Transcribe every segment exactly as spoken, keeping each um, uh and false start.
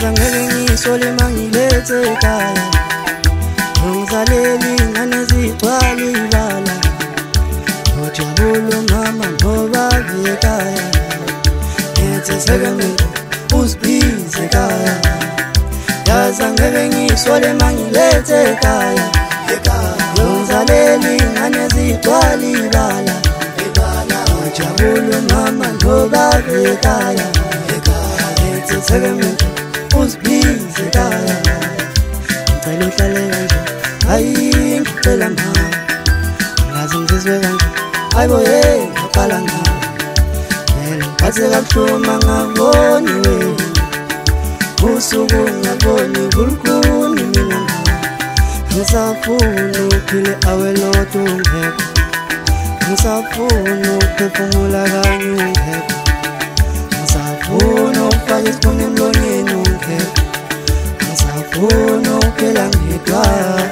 yaza ngeke ngisole mangilethe ekhaya ngizaleli ingane zigcwala ibala ngojabula mama ngoba ekhaya ngithi sekamile usibize ekhaya yaza ngeke ngisole mangilethe ekhaya ngizaleli ingane zigcwala ibala ngojabula mama ngoba ekhaya ngithi sekamile usibize ekhaya ngicela uhlale kanje hayi ngicela mama ngazi ngizwe kanje hayibo hey ngaqala ngawe vele ngiphathe kabuhlungu ngaboni wena usuku ngaboni kulukhuni mina ngawe ngisafuna uphile awelodwa ungekho ngisafuna ukuphefumula kanye ungekho ngisafuna ukufaka isibone emlonyeni ungekho ngisafuna ukuphila ngedwa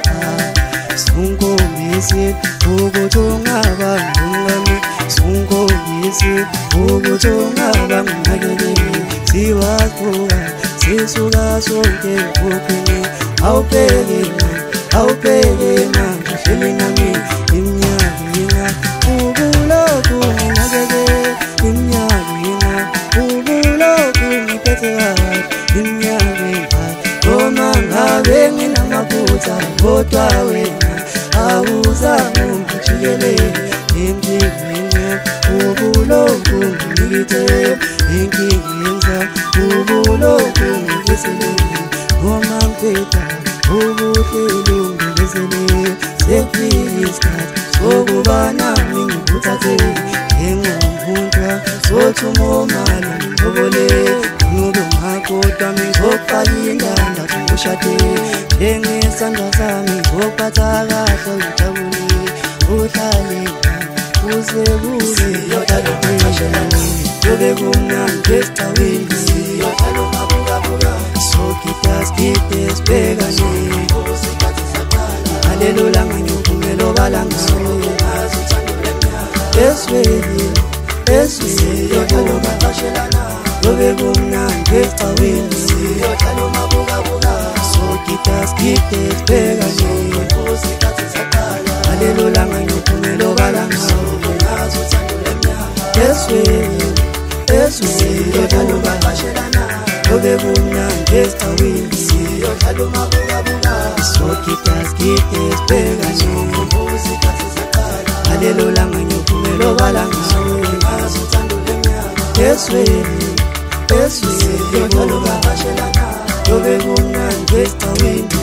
sunkombisi ukuthi ungabangami sunkombisi ukuthi ungabanginakekeli siwavuka sisuka sonke ukuphi awubheke awubheke manje hleli nami iminyaka ubulokhu nginakekeli iminyaka ubulokhu ngiphethe kahle iminyaka noma ngabe nginamaphutha kodwa wena awuzange ungijikelele empilweni ubulokhu ngikithe inkinga ubulokhu ngikiselele noma ngiphetha ubuhlelo ngikiselele sekufike isikhathi sokuba nami ngikuthathe njengomuntu sothi umomali ngibobole ngoba makodwa ngizofaka inganda ngishade njengesandla sami ngophatha kahle ngijabule uhlale uze buze yodalo mashela yobe kumnandi esitawini siyodalo mabuka buka so kitas kites pegane usikhathi saqala haleluya ngiyuphumelo balangawe azuthando lemnyaka esweli esweli yodalo makashelana yobe kumnandi esitawini siyodalo mabuka buka so kitas kites pegane usikhathi saqala haleluya ngiyuphumelo balangawe azuthando lemnyaka esweli esweli yodalo makashelana yobe kumnandi esitawini siyodalo mabuka buka so kitas kites pegane usikhathi saqala haleluya ngiyuphumelo balangawe azuthando lemnyaka esweli esweli yodalo makashelana yobe kumnandi esitawini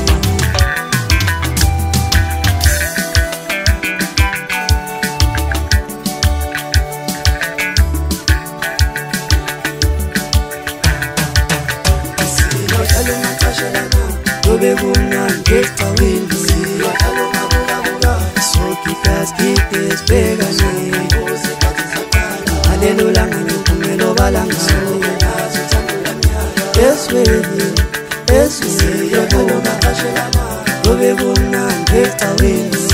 yobe kumnandi esitawini siyodalo mabuka buka so kitas kites pegane usikhathi saqala haleluya ngiyuphumelo balangawe azuthando lemnyaka esweli esweli yodalo makashelana yobe kumnandi esitawini